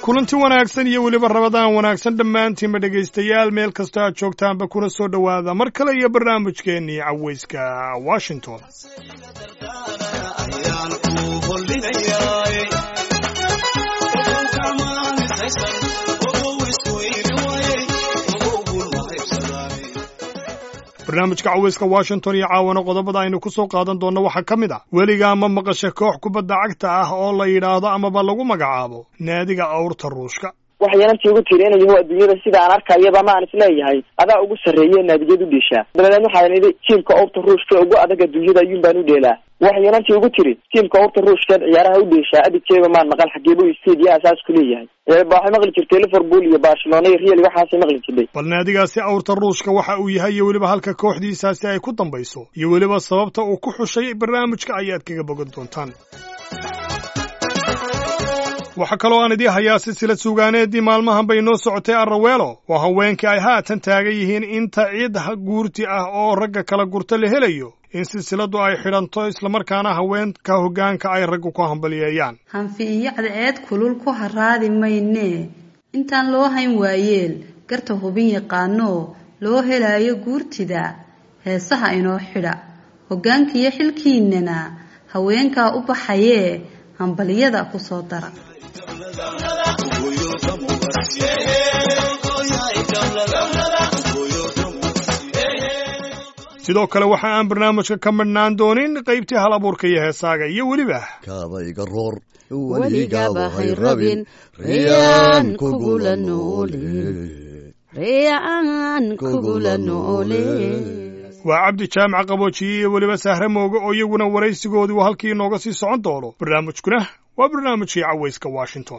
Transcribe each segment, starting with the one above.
kulanti wanaagsan iyo weliba rabadaan wanaagsan dhammaantiinba dhegaystayaal meel kastoo aad joogtaanba kuna soo dhowaada mar kale iyo barnaamijkeennii cawayska washington barnaamijka cawayska washington iyo caawana qodobada aynu ku soo qaadan doonno waxaa ka mid ah weligaa ma maqasha koox kubadda cagta ah oo la yidhaahdo amaba lagu magacaabo naadiga awrta ruushka waxyaanantii ugu tiirinayaho adduunyada sida aan arkayaba ma aan isleeyahay adaa ugu sarreeye naadigad u dheeshaa dabadeed waxaan idhi tiimka awrta ruushka ugu adag adduunyada ayuun baan u dheelaa waxyaanantii ugu tiri tiimka awrta ruushkeed ciyaaraha u dheeshaa adigkeeba maan maqal xageebo stadiyaha saas ku leeyahay waxay maqli jirtay liverpool iyo barcelona iyo real waxaasay maqli jirtay bal naadigaasi awrta ruushka waxa uu yahay iyo weliba halka kooxdiisaasi ay ku dambayso iyo weliba sababta uu ku xushay barnaamijka ayaad kaga bogan doontaan waxaa kaloo aan idii hayaa silsilad suugaaneeddii maalmahan bay noo socotay arraweelo waa haweenkii ay haatan taagan yihiin inta cid guurti ah oo ragga kala gurta la helayo in silsiladdu ay xidhanto islamarkaana haweenka hoggaanka ay raggu ku hambaliyeeyaan hanfi iyo cadceed kulul ku haraadi maynee intaan loo hayn waayeel garta hubin yaqaanoo loo helaayo guurtida heesaha inoo xidha hoggaankiiyo xilkiinnana haweenkaa u baxayee hambaliyada ku soo dara sidoo kale waxa aan barnaamijka ka madhnaan doonin qaybtii hal abuurka iyo heesaaga iyo weliba kaabayga roor weligaba hay rabin riyaan kugula noole waa cabdi jaamac qaboojiye iyo weliba sahre mooge oo iyaguna waraysigoodii halkii inooga sii socon doono barnaamijkuna waa barnaamijkii cawayska washington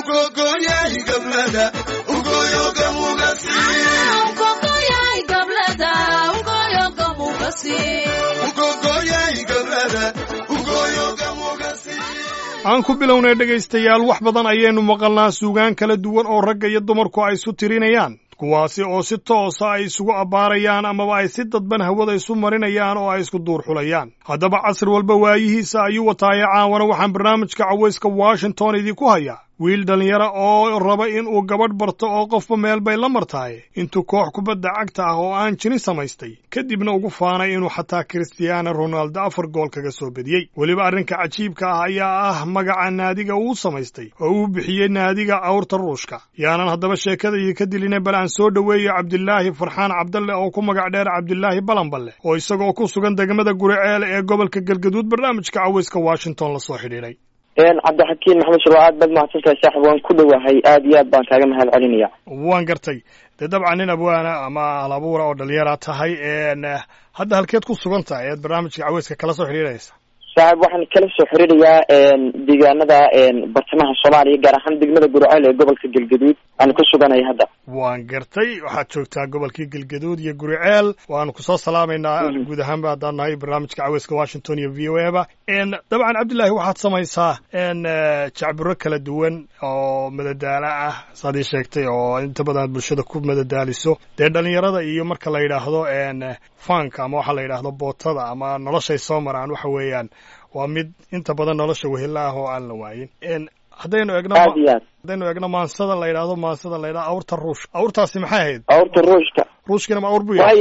aan ku bilownay dhegaystayaal wax badan ayaynu maqalnaa suugaan kala duwan oo ragga iyo dumarku ay isu tirinayaan kuwaasi oo si toosa ay isugu abbaarayaan amaba ay si dadban hawada isu marinayaan oo ay isku duur xulayaan haddaba casri walba waayihiisa ayuu wataaye caawana waxaan barnaamijka cawayska washington idinku hayaa wiil dhallinyara oo raba in uu gabadh barto oo qofba meel bay la martahay intuu koox kubadda cagta ah oo aan jinin samaystay kadibna ugu faanay inuu xataa Cristiano Ronaldo 4 gool kaga soo bediyey weliba arrinka cajiibka ah ayaa ah magaca naadiga uu samaystay oo uu bixiyey naadiga awrta ruushka yaanan haddaba sheekadii ka dilinay bal aan soo dhaweeyo Cabdilaahi Farxaan Cabdalle oo ku magac dheer Cabdilaahi Balanballe oo isagoo ku sugan degmada Guriceel ee gobolka Galgaduud barnaamijka cawayska Washington la soo xidhiidhay cabdixakiin maxamed shiro aad baad mahadsantahay saaxib waan ku dhowahay aad iyo aad baan kaaga mahad celinaya waan gartay dee dabcan nin abwaana ama halabuura oo dhalinyara tahay hadda halkeed ku sugan tahay eed barnaamijka cawayska kala soo xidhiidhaysa saaxib waxaan kala soo xidhiidhayaa deegaanada bartamaha soomaaliya gaar ahaan degmada Guriceel ee gobolka Galgaduud aan ku suganahay hadda waan gartay waxaad joogtaa gobolkii Galgaduud iyo Guriceel waanu ku soo salaamaynaa guud ahaanba haddaan nahay barnaamijka cawayska Washington iyo VOA-ba dabcan Cabdilaahi waxaad samaysaa jacbiro kala duwan oo madadaalo ah saad sheegtay oo inta badan bulshada ku madadaaliso dee dhalinyarada iyo marka la yidhaahdo fanka ama waxa la yidhaahdo bootada ama noloshay soo maraan waxa weeyaan waa mid inta badan nolosha wehela ah oo aan la waayin haddaynu eegno maansada la yidhaahdo awrta ruushka awrtaasi maxay ahayd awrta ruushka ruushkina ma awr buu yahay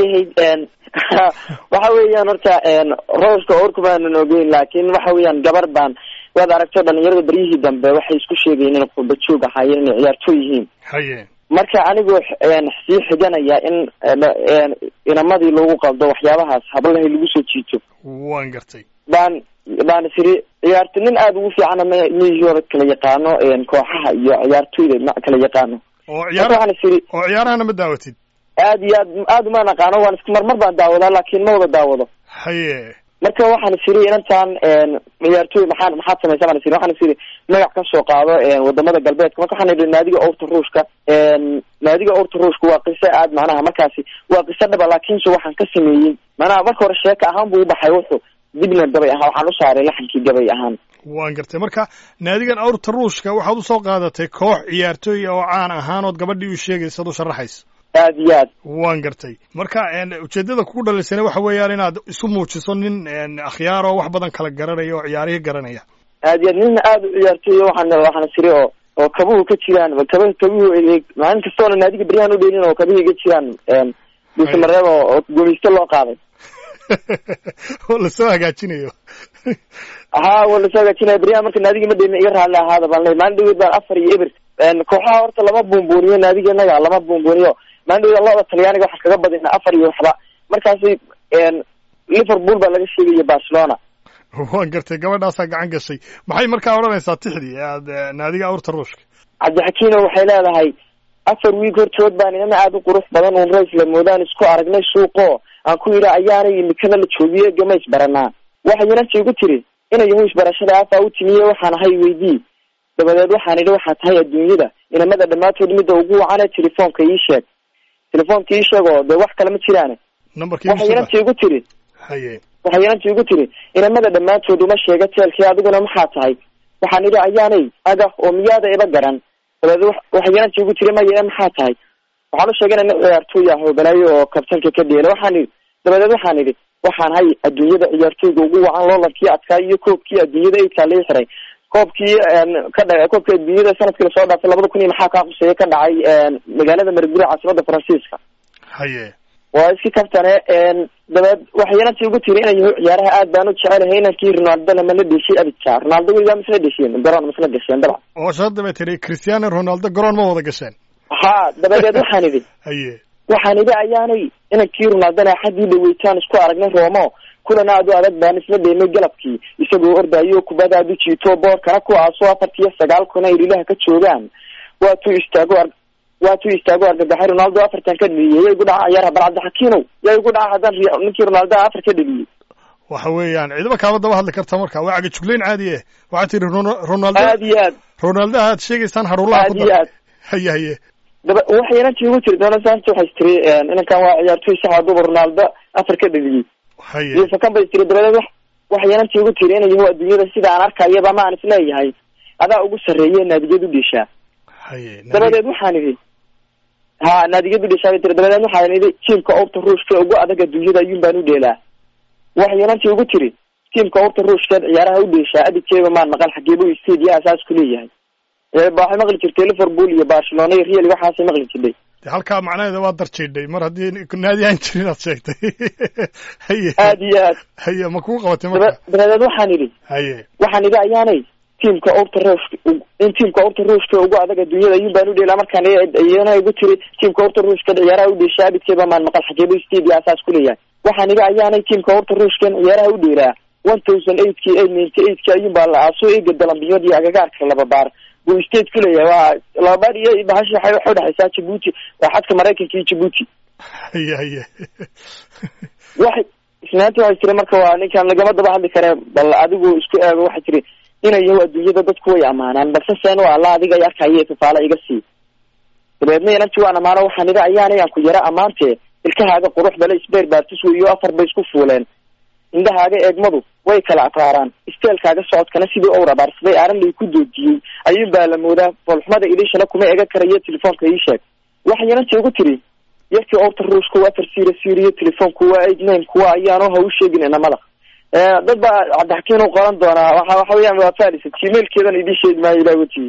waxa weeyaan horta ruushka awrku baanan ogeyn laakiin waxa weeyaan gabar baan waad aragto dhalinyarada beryihii dambe waxay isku sheegayeen in qurba joog ahaayeen inay ciyaartooy yihiin haye marka anigoo sii xiganaya in inamadii lagu qabdo waxyaabahaas hablahay lagu soo jiito waan gartay baan siri ciyaarto nin aad ugu fiican ma kala yaqaano kooxaha iyo ciyaartooyda ma kala yaqaano oo ciyaarahana ma daawatid aad iyo aad uma naqaano waan isku marmar baan daawadaa laakiin ma wada daawado haye marka waxaan siri inantaan ciyaartooy maxaad samaysaa baan siri waxaan siri magac ka soo qaado wadamada galbeedka marka waxaan idhi naadiga awrta ruushka waa qiso aad macnaha markaasi waa qiso dhaba laakiinse waxaan ka sameeyey macnaha marka hore sheeka ahaan buu u baxay wuxuu dibna gabay ahaan waxaan u saaray laxankii gabay ahaan waan gartay marka naadigan awrta ruushka waxaad usoo qaadatay koox ciyaartooy oo caan ahaanood gabadhii u sheegaysa ad u sharaxayso aad iyo aad waan gartay marka ujeedada kugu dhalisana waxa weeyaan inaad isu muujiso nin akhyaar oo wax badan kala garanaya oo ciyaarihii garanaya aad iyo aad nin aad u ciyaartooy waxaan siri oo oo kabuhu ka jiraan kabuhu maalin kastoona naadiga beryahan u dheelin oo kabuhu ka jiraan Dhuusamareeb oo gumeysto loo qaaday oo la soo hagaajinayo waa la soo hagaajinayo beryahan marka naadiga ma dheelin iga raalli ahaada baan leeyahay maalin dhaweyd baan 4-0 kooxaha horta lama buunbuuniyo naadigenaga lama buunbuuniyo maalin dhaweyd looda Talyaaniga waxa kaga badina 4 waxba markaasi Liverpool baa laga sheegay Barcelona waan gartay gabadhaasa gacan gashay maxay markaa oranaysaa tixdii aad naadiga awrta ruushka Cabdixakiin waxay leedahay 4 week hortood baan inana aad u qurux badan oo rays la moodaan isku aragnay suuqo aan ku yiri ayaanay imikana la joogiye gamays baranaa waxayna igu tiri inay yahay barashada afa u timiye waxaan ahay weydii dabadeed waxaan idhi waxa tahay adduunyada inamada dhamaatood midda ugu wacana telefoonka ii sheeg oo de wax kale ma jiraan numberkii waxayna igu tiri haye waxayna igu tiri inamada dhamaatood uma sheega teelkii adiguna maxaa tahay waxaan idhi ayaanay aga oo miyaada iba garan dabadeed waxayna igu tiri ma maxaa tahay waxaan u sheegay inaan ciyaartooy ah balaayo oo kabtanka ka dheelo waxaan idhi waxaan hay adduunyada ciyaartooyga ugu wacan loolarkii adkaa iyo koobkii adduunyada ay kaalay xiray koobkii koobkii adduunyada sanadkii soo dhaafay 2000 maxaa ka quseeyay ka dhacay magaalada Marguri caasimada Faransiiska haye waa iski kabtane dabadeed waxayna ugu tiri inay ciyaaraha aad baan u jecelahay inankii Ronaldo lama la dhashay abidka Ronaldo weliba ma la dhashay garoon ma la dhashay daba oo shadaba tiri Cristiano Ronaldo garoon ma wada gasheen dabadeed waxaan idhi haye waxaan idhi ayaanay inankii Ronaldo xadii dhaweytaan isku aragnay Roma kulana aad u adag baan isla dheemay galabkii isagoo ordayo kubada aad u jiito boorkana ku aaso 49 kuna ilaha ka joogaan waa tu istaago argagaxay Ronaldo 4 ka dhigay igu dhaca ciyaaraha bal Cabdixakiin yaa igu dhaca hadan ninkii Ronaldo 4 ka dhigay waxa weeyaan ciidama kaaba daba hadli karta marka waa caga jugleen caadi ah waxa tiri Ronaldo aad sheegaysaan harulaha ku dar haye waxayna ugu tiri doonaysan waxay tiri inankan waa ciyaartooy sax ah Ronaldo 4 ka dhigay haye kan bay tiri dabadeed waxayna ugu tiri inay yahay adduunyada sida aan arkayaba ma aan isleeyahay adaa ugu sareeyay naadiyadu dhisha haye dabadeed waxaan idhi naadiyadu dhisha tiri dabadeed waxaan idhi tiimka awrta ruushka ugu adag adduunyada ayuun baan u dheelaa waxayna ugu tiri tiimka awrta ruushka ciyaaraha u dhisha adikeeba maan maqal xageebo stadium asaas ku leeyahay baaxay maqli jirtay Liverpool iyo Barcelona iyo Real waxaas maqli jirtay halka macnaheedu waa darjeeday mar hadii naadi aan jirin aad sheegtay haye ma ku qabatay marka dabadeed waxaan idhi ayaanay tiimka awrta ruushka ugu adag adduunyada ayuun baan u dheelaa markaan ayana igu tiri tiimka awrta ruushka ciyaaraha u dheeshaa abidkeeba maan maqal xageebo stadium asaas ku leeyahay waxaan idhi ayaanay tiimka awrta ruushka ciyaaraha u dheelaa 1008 ayuun baa la aaso eega dalambiyadii agagaarka laba baar buu state ku leeyahay waa laba baar iyo bahashi waxay u dhaxaysaa Djibouti waa xadka Mareykanka iyo Djibouti haye waxay isnaanta waxay tiri marka waa ninkan lagama daba hadli kare bal adigu isku eego waxay tiri inay yahay adduunyada dadku way amaanaan balse seen waa la adiga ay arkayay tufaale iga sii dabeedna inantii waan amaano waxaan idhi ayaanay aan ku yara amaantee ilkahaaga quruxda la isbeer baartis weeyo 4 bay isku fuuleen indhahaaga eegmadu way kala aqraaraan isteelkaaga socodkana sidii uu rabaarsaday aaran lay ku doojiyay ayuun baa la moodaa folxumada ilishana kuma eega karayo telefoonka ii sheeg waxayna ugu tiri yarkii awrta ruushka waa farsiiriyo telefoonku waa name kuwa ayaanu ha u sheegin inamada dad baa Cabdixakiin u qoran doona waxa weeyaan waa Paris emailkeedan idin sheeg ma ilaa wati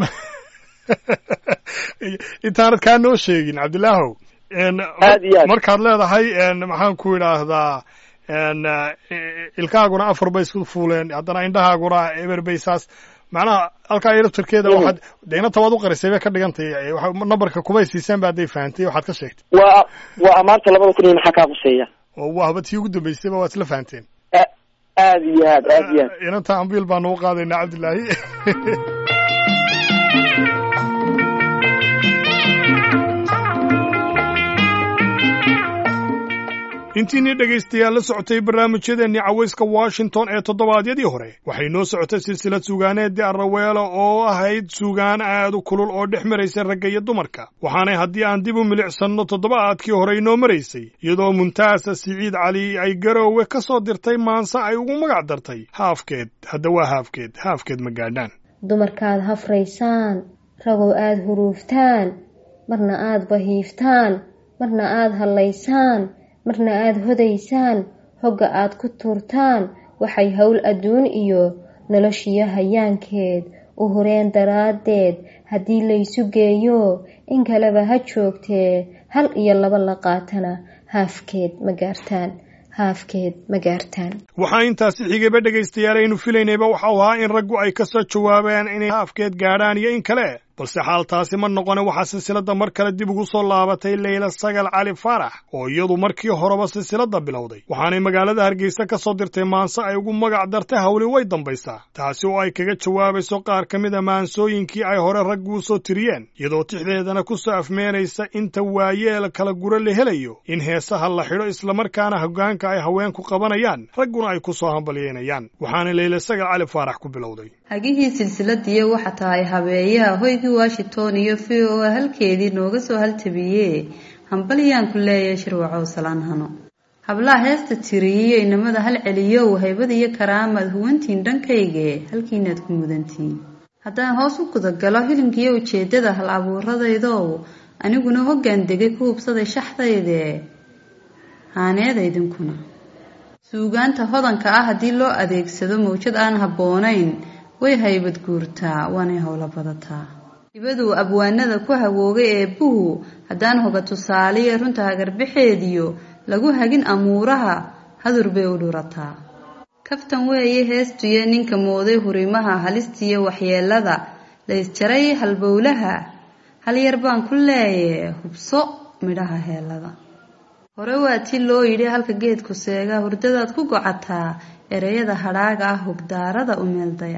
intaanad ka noo sheegin Cabdilaahow markaad leedahay maxaan ku yiraahdaa ilkaaguna 4 bay isku fuuleen haddana indhahaaguna eber baysaas macnaha halka ay rabtirkeeda waxaad deena tawaad u qarisay bay ka dhigantay waxa numberka kuma siisaan baad ay faantay waxaad ka sheegtay waa amaanta 2000 maxaa ka quseeya oo waa tii ugu dambeysay waa isla faanteen aad iyo aad inanta ambil baan u qaadaynaa Cabdilaahi intiinii dhegaystayaal la socotay barnaamijyadeennii cawayska Washington ee toddobaadyadii hore waxay noo socotay silsilad suugaaneedii Arraweelo oo ahayd suugaan aad u kulul oo dhex maraysay ragga iyo dumarka waxaanay haddii aan dib u milicsanno toddobaadkii hore inoo maraysay iyadoo Muntaasa Siciid Cali ay Garoowe ka soo dirtay maanse ay ugu magac dartay haafkeed hadda waa haafkeed ma gaadhaan dumarkaad hafraysaan ragow aad huruuftaan marna aad bahiiftaan marna aad hallaysaan marna aad hodaysaan hogga aad ku tuurtaan waxay hawl adduun iyo noloshiyo hayaankeed u hureen daraaddeed haddii laysu geeyo in kaleba ha joogtee hal iyo laba la qaatana haafkeed ma gaartaan waxaa intaasi xigayba dhegaystayaal aynu filaynayba waxau ahaa in raggu ay ka soo jawaabeen inay haafkeed gaadhaan iyo in kale balse xaaltaasi ma noqone waxaa silsiladda mar kale dib ugu soo laabatay Leyla Sagal Cali Faarax oo iyadu markii horeba silsiladda bilowday waxaanay magaalada Hargeysa ka soo dirtay maanso ay ugu magac dartay hawli way dambaysaa taasi oo ay kaga jawaabayso qaar ka mid a maansooyinkii ay hore raggu u soo tiriyeen iyadoo tixdeedana ku soo afmeenaysa inta waayeel kala gura la helayo in heesaha la xidho islamarkaana hoggaanka ay haweenku qabanayaan ragguna ay ku soo hambalyeynayaan waxaana Leyla Sagal Cali Faarax ku bilowday hagihii silsiladii waxa tahay habeeyaha hoygii Washington iyo VOA halkeedii nooga soo haltabiyay hambalyaan ku leeyahay shirwacow salaanhano hablaha heesta tiriyay inamada hal celiyo haybada iyo karaamad huwantiin dhankayga halkiinaad ku mudantiin haddaan hoos u guda galo hilinkiyo ujeedada hal abuuradaydo aniguna hoggaan degay ku hubsaday shaxdayde haaneedaydinkuna suugaanta hodanka ah haddii loo adeegsado mawjad aan habboonayn way haybad guurtaa waanay howlo badataa ibadu abwaanada ku hawoogay ee buhu haddaan hoga tusaaliye runta hagarbixeediyo lagu hagin amuuraha hadur bay u dhurataa kaftan weeye heestuye ninka mooday hurimaha halistiyo waxyeelada la isjaray halbowlaha hal yar baan ku leeyahay hubso midhaha heelada hore waa tii loo yidhi halka geedku seega hurdadaad ku gocataa ereyada hadhaaga ah hogdaarada u meeldaya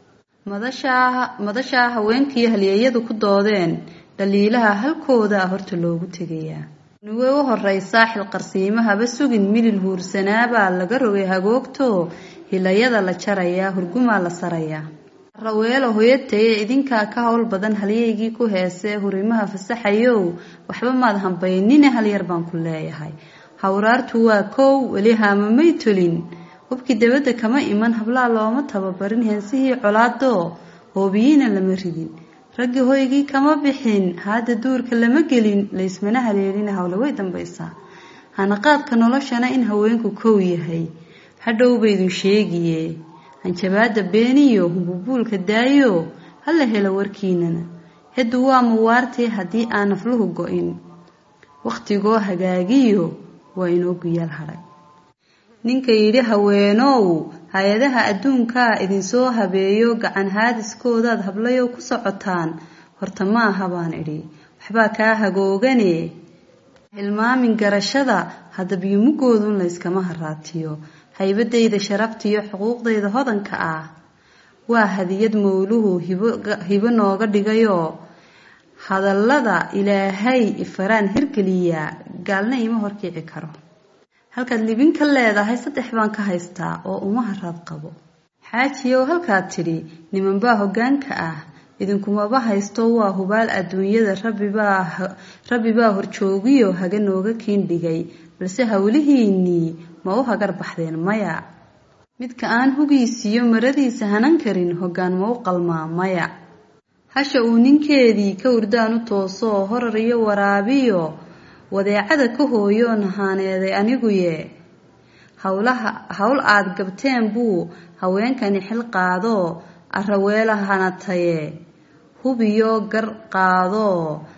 madashaa haweenkii halyeeyadu ku doodeen dhaliilaha halkooda horta loogu tegayaa nuwe u horeysaa xilqarsiimahaba sugin milil huursanaabaa laga rogay hagoogto hilayada la jarayaa hurgumaa la sarayaa raweelo hoyataye idinkaa ka howl badan halyeygii ku heesee hurimaha fasaxayow waxba maad hambaynine hal yar baan ku leeyahay hawraartu waa kow weli haamamay tolin hubkii dabadda kama iman hablaa looma tababarin heensihii colaadoo hoobiyiina lama ridin raggii hoygii kama bixin hadda duurka lama gelin laysmana haleelina hawle way dambaysaa hanaqaadka noloshana in haweenku kow yahay hadhow baydun sheegiye hanjabaada beeniyo humbubuulka daayo hala helo warkiinana heddu waa muwaartee haddii aan nafluhu go-in wakhtigoo hagaagiyo waa inoo guyaal hadhay ninka yidhi haweenow hay-adaha adduunkaa idinsoo habeeyo gacan haadiskoodaad hablayo ku socotaan horta ma aha baan idhi waxbaa kaa hagoogane hilmaamin garashada haddabyumugoodun layskama haraatiyo haybadayda sharaftiyo xuquuqdayda hodanka ah waa hadiyad mowluhu hibo nooga dhigayoo hadallada ilaahay ifaraan hirgeliyaa gaalna ima horkici karo halkaad libin ka leedahay 3 baan ka haystaa oo uma haraad qabo xaajiyow halkaad tidhi nimanbaa hoggaanka ah idinkumaba haysto waa hubaal adduunyada rabbi baa horjoogiyo haga nooga kiindhigay balse hawlihiinnii ma u hagar baxdeen maya midka aan hugiisiyo maradiisa hanan karin hoggaan ma u qalmaa maya hasha uu ninkeedii ka urdaan u toosoo horar iyo waraabiyo wadeecada ka hooyo nahaaneeday aniguye hawl aad gabteen buu haweenkani xil qaado araweelahana taye hubiyo gar qaado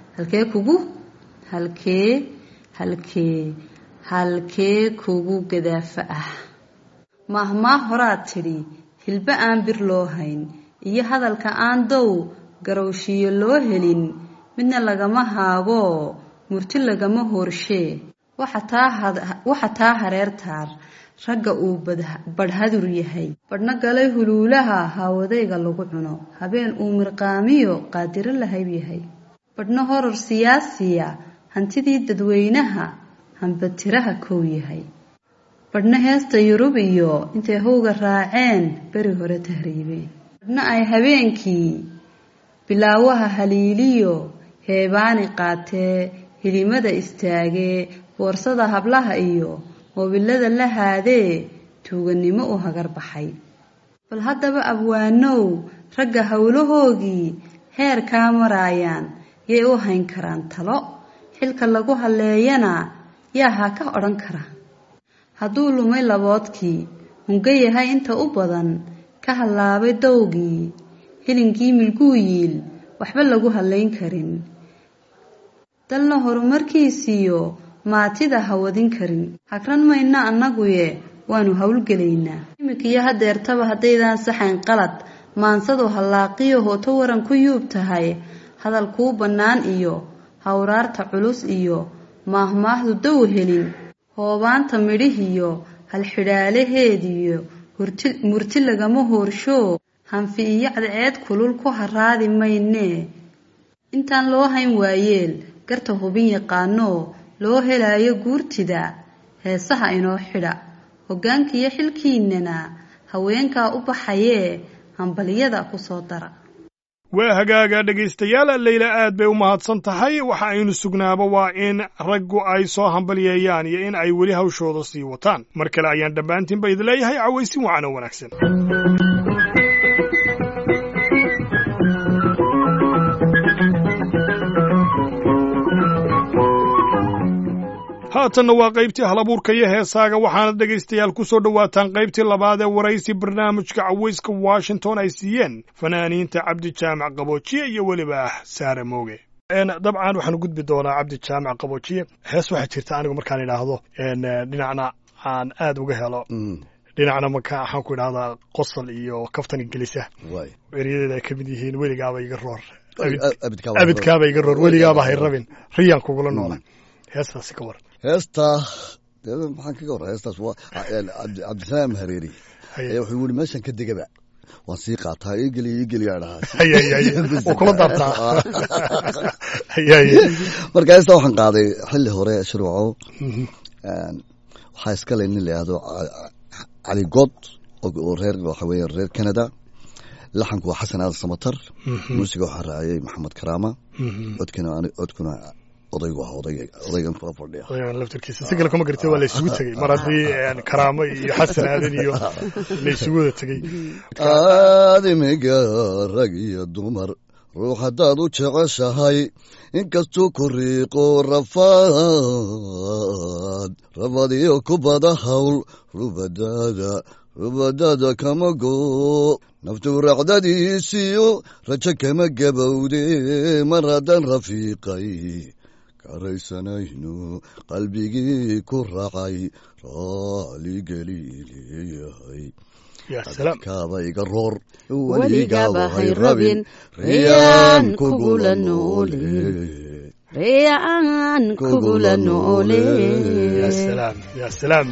halkee kugu gadaafa ah mahmaa horaad tidhi hilba aan bir loo hayn iyo hadalka aan dow garowshiyo loo helin midna lagama haago murti lagama horshee waxa taa hareertaar ragga uu badhadur yahay badhna galay huluulaha haawadayga lagu cuno habeen uu mirqaamiyo qaadiro lahayb yahay badhna horor siyaasiya hantidii dadweynaha hanbatiraha kow yahay badhna heesta yurub iyo intay howga raaceen beri hore tahriibeen badhna ay habeenkii bilaawaha haliiliyo heebaani qaatee hilimada istaagee boorsada hablaha iyo mobilada la haadee tuuganimo u hagar baxay bal haddaba abwaanow ragga howlahoogii heer kaa maraayaan yay u hayn karaan talo xilka lagu halleeyana yaa ha ka odhan kara hadduu lumay laboodkii hunga yahay inta u badan ka hallaabay dowgii hilinkii milkuu yiil waxba lagu hadlayn karin dalna horumarkiisiyo maatida hawadin karin hagran mayna annaguye waanu howlgelaynaa iminkiyo hadeertaba haddaydaan saxayn qalad maansadu hallaaqiyo hooto waran ku yuub tahay hadal kuu bannaan iyo hawraarta culus iyo maahmaahdu dow helin hoobaanta midhihiyo halxidhaalaheediyo murti lagama hoorsho hanfi iyo cadceed kulul ku haraadi maynee intaan loo hayn waayeel garta hubin yaqaanoo loo helaayo guurtida heesaha inoo xidha hoggaankiiyo xilkiinana haweenkaa u baxayee hambaliyada ku soo dara waa hagaaga dhegaystayaal leyla aad bay u mahadsan tahay waxa aynu sugnaaba waa in raggu ay soo hambalyeeyaan iyo in ay weli hawshooda sii wataan mar kale ayaan dhammaantiinba idin leeyahay cawaysin wacan oo wanaagsan haatanna waa qaybtii halabuurka iyo heesaaga waxaana dhegaystayaal ku soo dhowaataan qaybtii labaad ee waraysi barnaamijka cawayska washington ay siiyeen fanaaniinta cabdi jaamac qaboojiye iyo weliba saare mooge dabcan waxaanu gudbi doonaa cabdi jaamac qaboojiye hees waxaa jirta anigu markaan idhaahdo dhinacna aan aad uga helo dhinacna waxaan ku idhahdaa qosol iyo kaftan ingilisa eryadeeda ay ka mid yihiin weligaaba iga roor abidkaaba iga roor weligaaba hay rabin riyaan kugula noola heestaasi ka waran heestaa maxaan kaga warra heestaas waa cabdisalaam hareeri ayaa wuxuu yiri meeshan ka degaba waan sii qaataa igeli aa dhahaa kula dartaa marka heestaa waxaan qaaday xilli hore shirwaco waxaa iskale nin la yihahdo cali good oo waxa weeye reer Canada laxanku waa xasan aadan samatar muusiga waxaa raaciyay maxamed karaama codkuna odaygu waa odaygan kula fadhiya odaygan laftarkiisa si kale kuma gartay waa la isugu tegey mar haddii karaamo iyo xasan aadan iyo la isugu wada tegey aadamiga rag iyo dumar ruux haddaad u jeceshahay inkastuu ku riiqo rafaad rabadiyo ku bada hawl rubadaada kama go naftu racdadiisiyo rajo kama gabowde mar haddaan rafiiqay karaysanayno qalbigii ku raacay raaligelileeyahay kaaba iga roor weligaba hay rabin riyaan kugula noole riyaan kugula noole ya salaam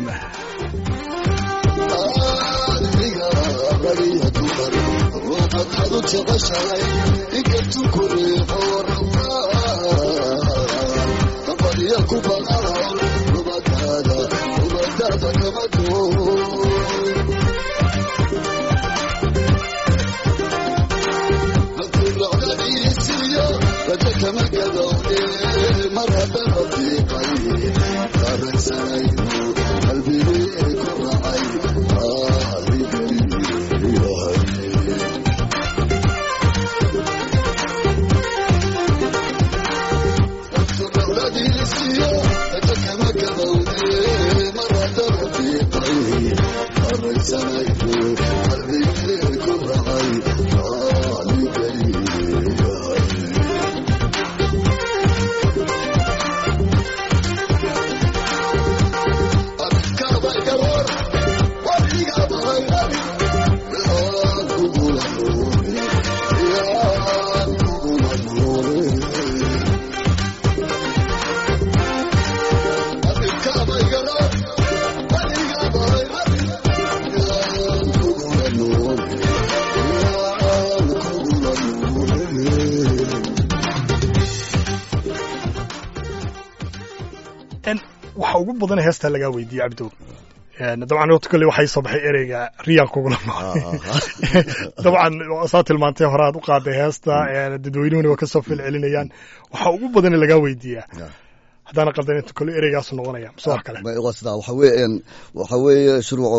waxa ugu badan heesta laga weydiiyay cabdo dabcan waqti kale waxay soo baxay ereyga riyaan kugula nool dabcan saa tilmaantay hore aad u qaaday heesta dadweynuhuna waa ka soo filcelinayaan waxa ugu badan laga weydiiyaa haddana qaldan inta kale ereygaas noqonaya soo kale waxa weeye shuruuco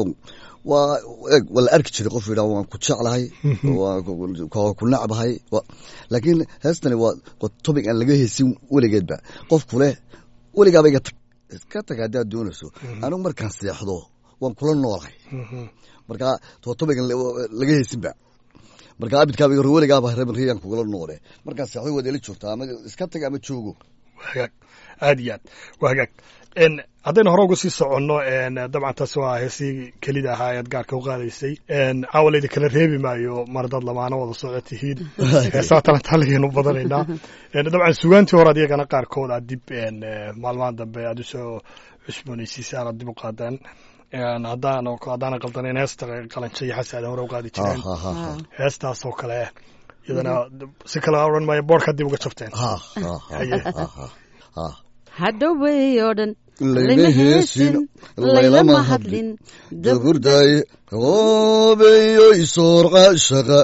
waa la arki jiray qof yidhaa waan ku jeclahay waa ku nacbahay laakiin heestani waa topic aan laga heesin weligeedba qofku leh weligaaba iska tag haddaad doonayso anigu markaan seexdo waan kula noolahay marka topican laga heesinba marka abidkaaba iyo weligaaba reeban kugula noole markaas waxay wada joogtaa ama iska tag ama joogo hagaag aad iyo aad waa hagaag haddaynu hore uga sii soconno dabcan taas waa heesii kelida ahaa ayaad gaarka u qaadaysay caawa laydi kala reebi maayo mar dad lamaano wada socda tihiin heesaa talantaaligeenu badanaynaa dabcan sugaantii hore ad iyagana qaarkood aad dib maalmahan dambe aad usoo cusboonaysiisaan aad dib u qaadaan haddaana qaldanayn heesta qalanja iyo xasi aadan hore u qaadi jireen heestaas oo kale iyadana si kale odhan maayo boorka dib uga jabteen hadhowbay oo dhan layma heesin laylama hadlin daburday hoobeyo isoorqa shaqa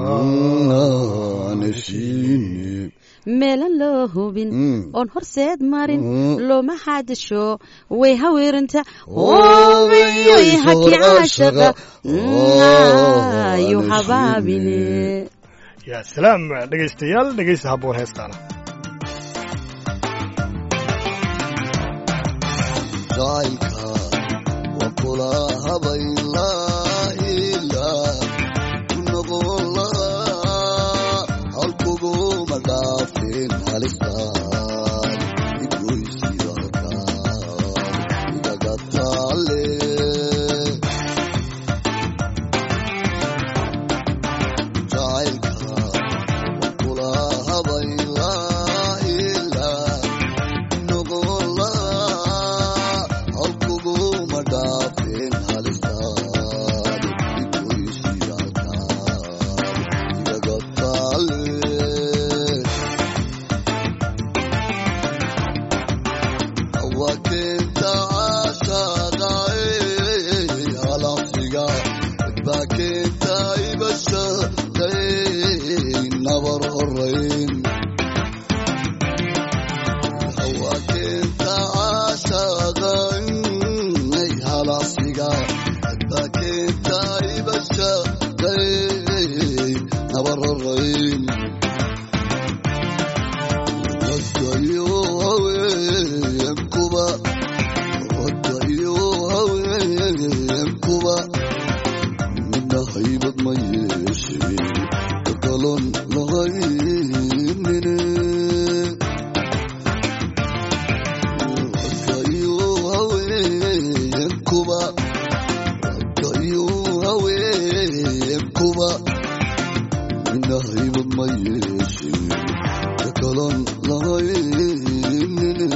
nasiini meelan loo hubin oon horseed marin looma xaadisho way haweeranta hoobeyo haki caashaqa yu habaabine yaa salaam dhegaystayaal dhegaysta habboon heestaana jacaylka waa kula habaylahila ku noqon lahaa halkuguma dhaafin halistaan igoysiaka igaga taale jacaylka waa kula habaylahila ku noqon lahaa halkuguma dhaafin halistaan igoysiaka igaga taale wakeenta caashaqae halafsiga bakeenta ibashaqay nabar horayn wakeenta caashaqay halafsiga bakeenta ibashaqay nabar horayn wadayo haweenkuba wadayo haweenkuba midna haybad ma yeeshe kakalon lahaynine wadayo haweenkuba wadayo haweenkuba midna haybad ma yeeshe kakalon lahaynine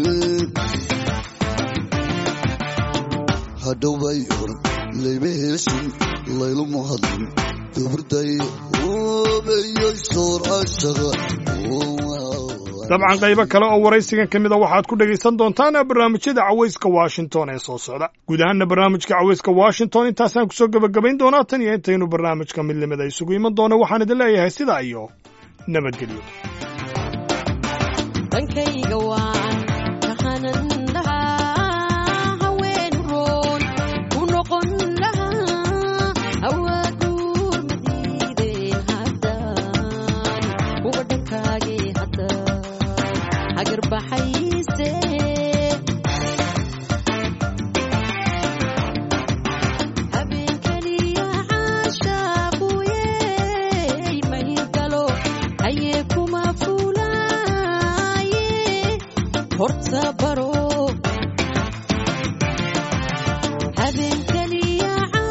hadhowbay oran layma heesin laylama hadlin daburday hoobeyo soorqa shaqa dabcan qaybo kale oo waraysigan ka mida waxaad ku dhegaysan doontaan barnaamijyada cawayska washington ee soo socda guud ahaanna barnaamijka cawayska washington intaasaan kusoo gebagabayn doonaa tan iyo intaynu barnaamijka mid limid a isugu iman doona waxaan idin leeyahay sidaa iyo nabadgelyo dhankayga waan kahanan lahaa haween roon ku noqon lahaa awaaduur madiideen haddaan uga dhankaagee haddaan hagar baxayse habeen keliya caashaquyey mahigalo hayee kuma fulaaye horta baro habeen keliya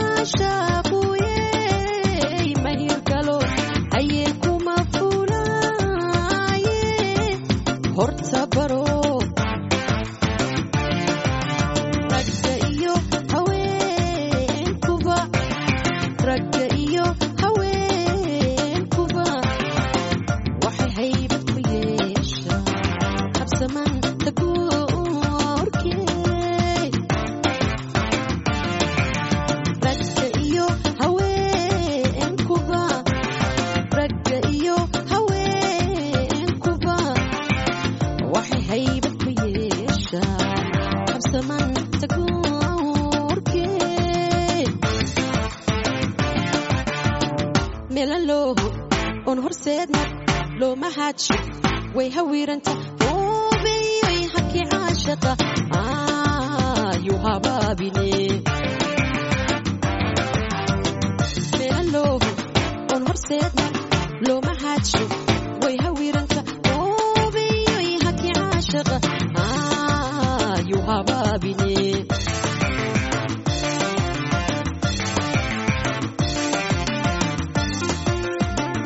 caashaquyey mahigalo hayee kuma fulaaye horta baro ragga iyo haweenkuba ragga iyo haweenkuba waxay haybad ku yeeshaan habsamanta guurkee ragga iyo haweenkuba ragga iyo haweenkuba waxay haybad ku yeeshaan habsamanta guurkee meelan looho oon horseedna looma haadsho way hawiiranta hoobeyoy haki caashaqa yu habaabine meelan looho oon horseedna looma haadsho way hawiranta oobiyoy haki caashaqa ayu habaabine